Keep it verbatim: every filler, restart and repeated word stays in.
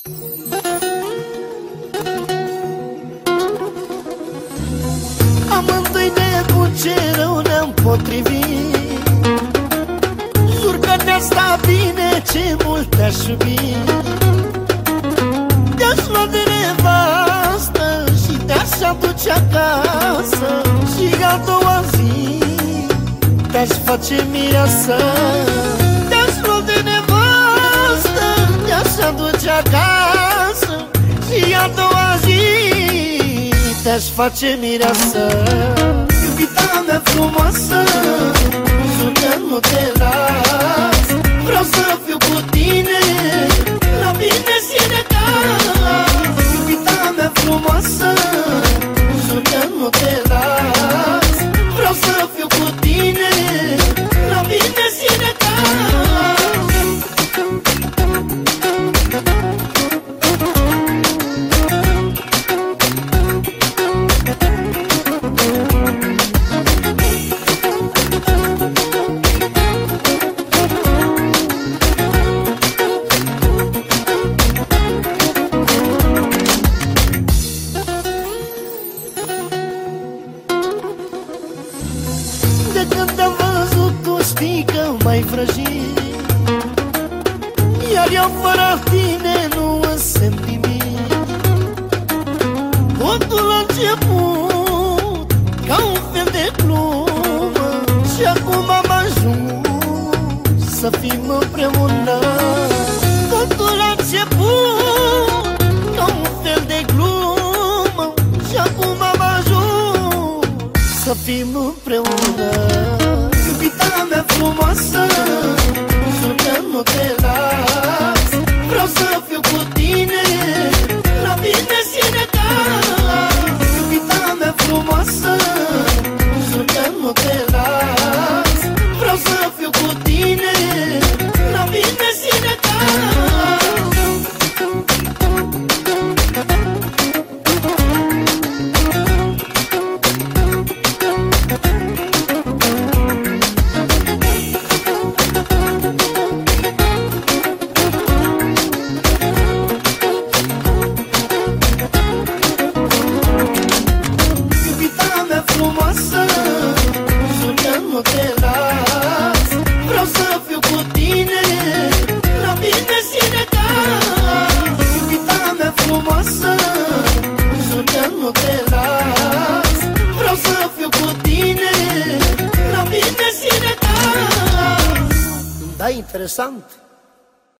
Amândoi de cu ce rău ne-am potrivit. Jur că ne-a stat bine, ce mult te-aș iubi. Te-aș lua de nevastă și te-aș aduce acasă, și a doua zi te-aș face mireasă. Te-aș lua de nevastă, te-aș aduce acasă, și a doua zi te-aș face mireasă. Iubita mea frumoasă, jur că nu te las. Vreau să fiu cu tine, la mine și necaz. Iubita mea frumoasă, jur că nu te las. Vreau să fiu cu tine, la mine și necaz. De când am văzut tu știi că m-ai vrăjit, iar eu fără tine nu însemn nimic. Totul a început ca un fel de glumă, și acum am ajuns să fim împreună. Totul a început ca un fel de glumă, și acum am ajuns să fim împreună. Iubita mea frumoasă, jur că nu te las. Vreau să fiu cu tine, la mine și necaz. Iubita mea frumoasă, jur că nu te las. Vreau să fiu cu tine, la mine și necaz. Frumoasă, jur că nu te las. Vreau să fiu cu tine, la mine și necaz. Iubita mea frumoasă, jur că nu te las. Vreau să fiu cu tine, la mine și necaz. Da, interesant.